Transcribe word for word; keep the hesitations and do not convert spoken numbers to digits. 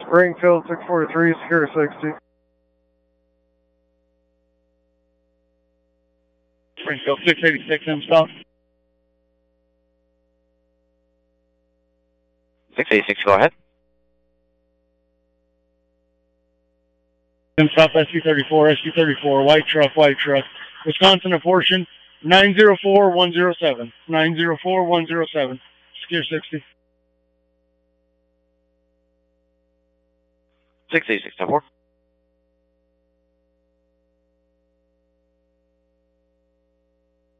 Springfield six forty-three, secure sixty. Springfield six eighty-six, M-stop. six eighty-six, go ahead. M-stop S U thirty-four, S U thirty-four, white truck, white truck. Wisconsin apportion nine zero four one zero seven. nine zero four one zero seven. Secure sixty. six eighty-six, ten four.